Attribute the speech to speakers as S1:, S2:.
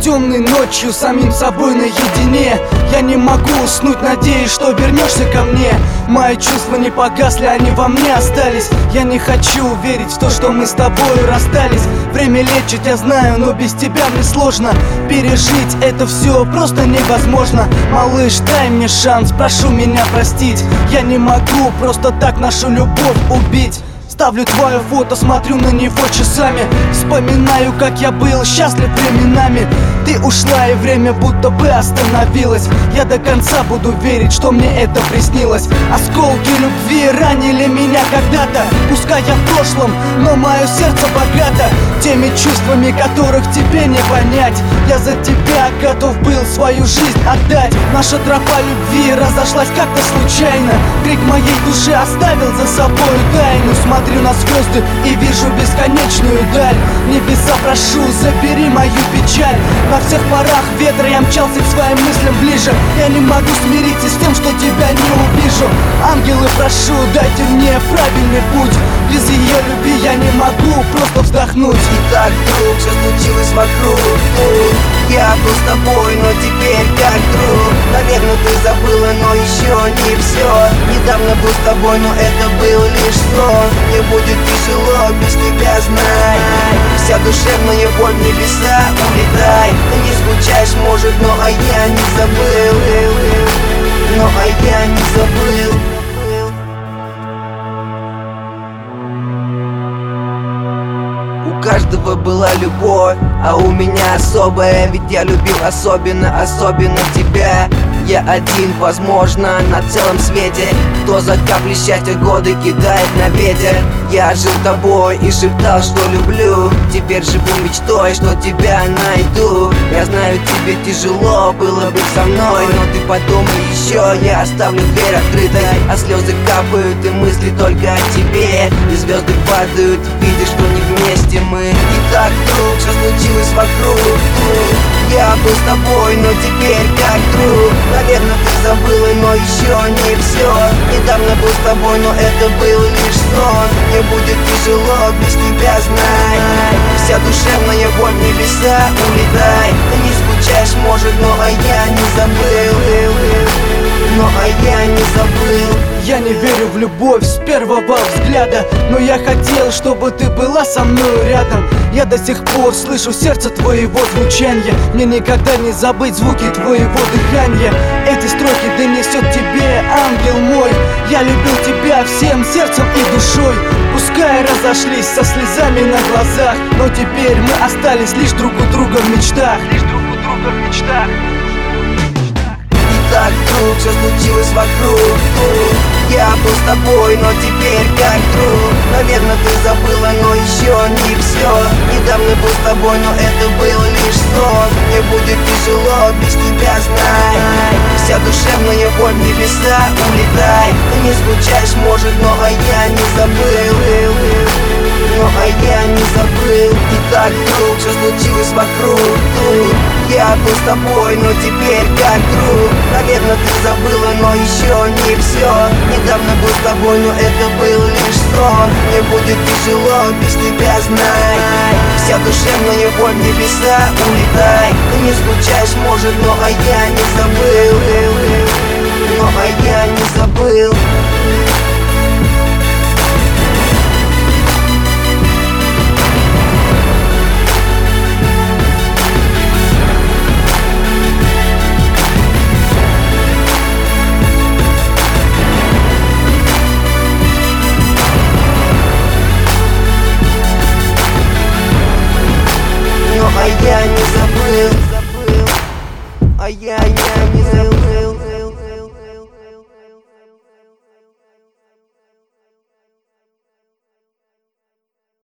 S1: темной ночью, самим собой наедине. Я не могу уснуть, надеюсь, что вернешься ко мне. Мои чувства не погасли, они во мне остались. Я не хочу верить в то, что мы с тобой расстались. Время лечит, я знаю, но без тебя мне сложно. Пережить это все просто невозможно. Малыш, дай мне шанс, прошу меня простить. Я не могу просто так нашу любовь убить. Ставлю твое фото, смотрю на него часами. Вспоминаю, как я был счастлив временами. Ты ушла, и время будто бы остановилось. Я до конца буду верить, что мне это приснилось. Осколки любви ранили меня когда-то. Пускай я в прошлом, но мое сердце богато теми чувствами, которых тебе не понять. Я за тебя готов был свою жизнь отдать. Наша тропа любви разошлась как-то случайно. Крик моей души оставил за собой тайну. Смотрю на звезды и вижу бесконечную даль. Небеса, прошу, забери мою печаль. На всех парах ветра я мчался к своим мыслям ближе. Я не могу смириться с тем, что тебя не увижу. Ангелы, прошу, дайте мне правильный путь. Без ее любви я не могу просто вздохнуть.
S2: Итак, друг, все случилось вокруг. Я был с тобой, но теперь как друг. Наверное, ты забыла, но еще не все. Недавно был с тобой, но это был лишь сон. Мне будет тяжело без тебя, знай. Вся душевная боль в небеса, улетай. Ты не скучаешь, может, но а я не забыл. Но а я не забыл. У каждого была любовь, а у меня особая. Ведь я любил особенно тебя. Я один, возможно, на целом свете. Кто за капли счастья годы кидает на ветер. Я жил тобой и шептал, что люблю. Теперь живу мечтой, что тебя найду. Я знаю, тебе тяжело было быть со мной, но ты подумай еще, я оставлю дверь открытой. А слезы капают и мысли только о тебе. И звезды падают, видишь, что не вместе мы. Итак, друг, все случилось вокруг. Я был с тобой, но теперь как друг. Наверное, ты забыла, но еще не все. Недавно был с тобой, но это был лишь сон. Мне будет тяжело без тебя, знай. Вся душевная боль в небеса, улетай. Ты не скучаешь, может, но а я не забыл. Но а я не забыл.
S1: Я не верю в любовь с первого взгляда, но я хотел, чтобы ты была со мной рядом. Я до сих пор слышу сердце твоего звучания. Мне никогда не забыть звуки твоего дыхания. Эти строки донесет тебе ангел мой. Я любил тебя всем сердцем и душой. Пускай разошлись со слезами на глазах, но теперь мы остались лишь друг у друга в мечтах.
S2: Так, друг, все случилось вокруг. Я был с тобой, но теперь как друг. Наверное, ты забыла, но еще не все. Недавно был с тобой, но это был лишь сон. Мне будет тяжело без тебя, знай. Вся душевная боль в небеса, улетай. Ты не скучаешь, может, но а я не забыл. Но а я не забыл. Итак, друг, все случилось вокруг. Я был с тобой, но теперь как друг. Наверное, ты забыла, но еще не все. Недавно был с тобой, но это был лишь сон. Мне будет тяжело без тебя, знай. Вся душевная боль в небеса, улетай. Ты не скучаешь, может, но а я не забыл. Но а я не забыл. А я не забыл. А я не забыл.